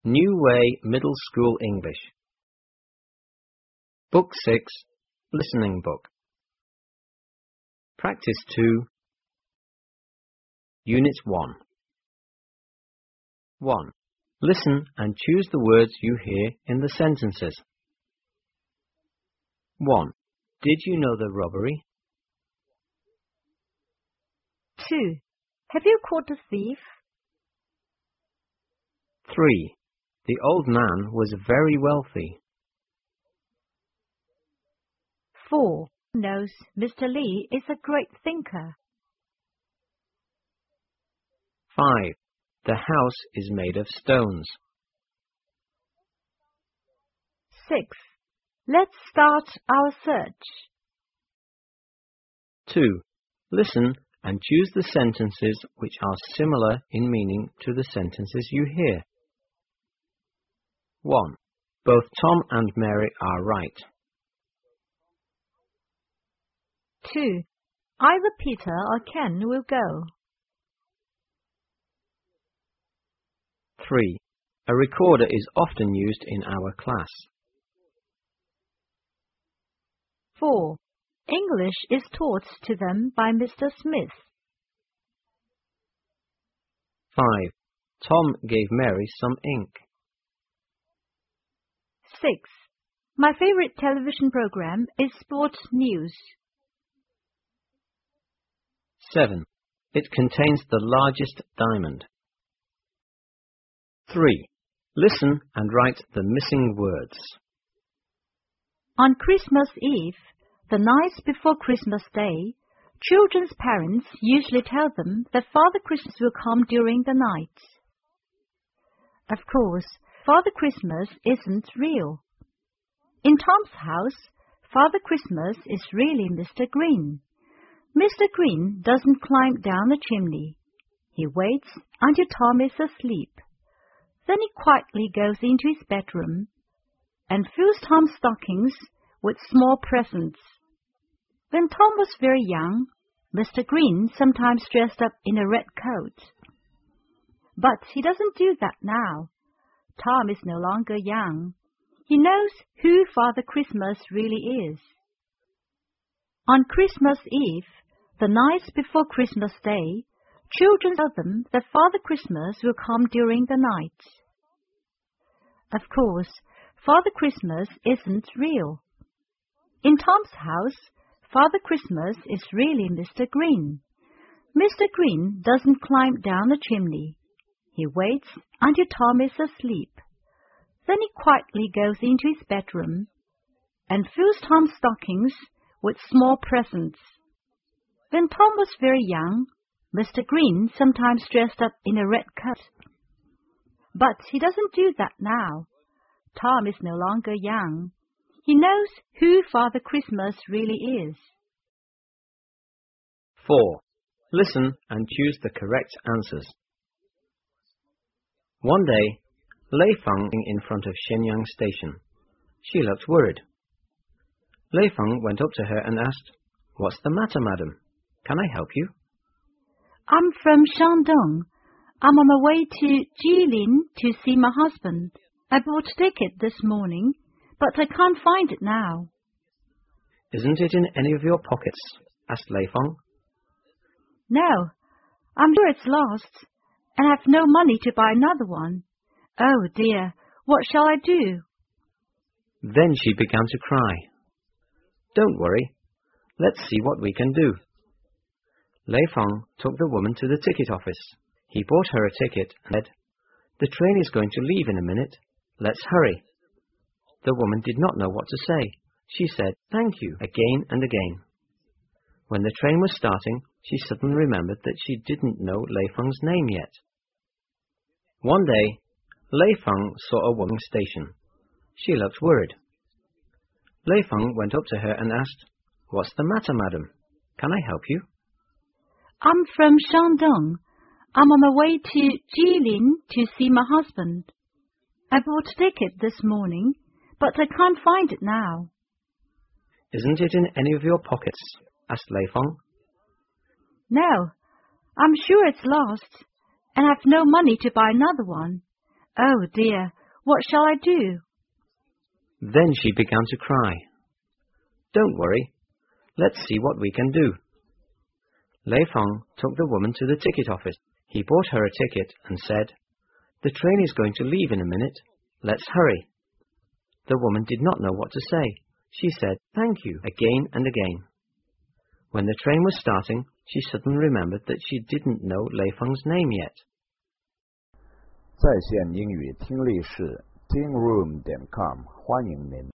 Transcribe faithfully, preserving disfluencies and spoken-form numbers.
New Way Middle School English. Book six, Listening Book. Practice two, Unit one. one. Listen and choose the words you hear in the sentences. one. Did you know the robbery? two. Have you caught the thief? three. The old man was very wealthy. four. Knows Mister Lee is a great thinker. five. The house is made of stones. six. Let's start our search. two. Listen and choose the sentences which are similar in meaning to the sentences you hear. one. Both Tom and Mary are right. two. Either Peter or Ken will go. three. A recorder is often used in our class. four. English is taught to them by Mister Smith. five. Tom gave Mary some ink. six. My favorite television program is Sports News. seven. It contains the largest diamond. three. Listen and write the missing words. On Christmas Eve, the night before Christmas Day, children's parents usually tell them that Father Christmas will come during the night. Of course, Father Christmas isn't real. In Tom's house, Father Christmas is really Mister Green. Mister Green doesn't climb down the chimney. He waits until Tom is asleep. Then he quietly goes into his bedroom and fills Tom's stockings with small presents. When Tom was very young, Mister Green sometimes dressed up in a red coat. But he doesn't do that now. Tom is no longer young. He knows who Father Christmas really is. On Christmas Eve, the night before Christmas Day, children tell them that Father Christmas will come during the night. Of course, Father Christmas isn't real. In Tom's house, Father Christmas is really Mister Green. Mister Green doesn't climb down the chimney. He waits until Tom is asleep. Then he quietly goes into his bedroom and fills Tom's stockings with small presents. When Tom was very young, Mister Green sometimes dressed up in a red coat. But he doesn't do that now. Tom is no longer young. He knows who Father Christmas really is. four. Listen and choose the correct answers. One day, Lei Feng was in front of Shenyang Station. She looked worried. Lei Feng went up to her and asked, "What's the matter, madam? Can I help you?" I'm from Shandong. I'm on my way to Jilin to see my husband. I bought a ticket this morning, but I can't find it now. Isn't it in any of your pockets? Asked Lei Feng. No, I'm sure it's lost, and I have no money to buy another one. Oh dear, what shall I do? Then she began to cry. Don't worry, let's see what we can do. Lei Feng took the woman to the ticket office. He bought her a ticket and said, "The train is going to leave in a minute. Let's hurry." The woman did not know what to say. She said, "Thank you," again and again. When the train was starting, she suddenly remembered that she didn't know Lei Feng's name yet. One day, Lei Feng saw a woman station. She looked worried. Lei Feng went up to her and asked, "What's the matter, madam? Can I help you?" I'm from Shandong. I'm on my way to Jilin to see my husband. I bought a ticket this morning, but I can't find it now. Isn't it in any of your pockets? Asked Lei Feng. No, I'm sure it's lost, and I have no money to buy another one. Oh dear, what shall I do? Then she began to cry. Don't worry. Let's see what we can do. Lei Feng took the woman to the ticket office. He bought her a ticket and said, The train is going to leave in a minute. Let's hurry. The woman did not know what to say. She said, Thank you, again and again. When the train was starting, she suddenly remembered that she didn't know Lei Feng's name yet. 在线英语听力室 听 room 点 com 欢迎您。